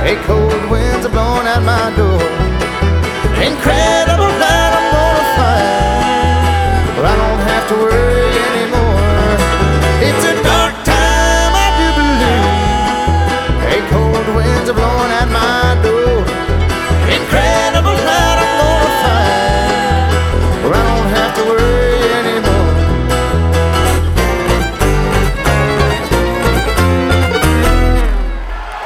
Hey, cold winds are blowing at my door. Incredible that I'm gonna find, but I don't have to worry anymore. It's a dark time, I do believe. Hey, cold winds are blowing at my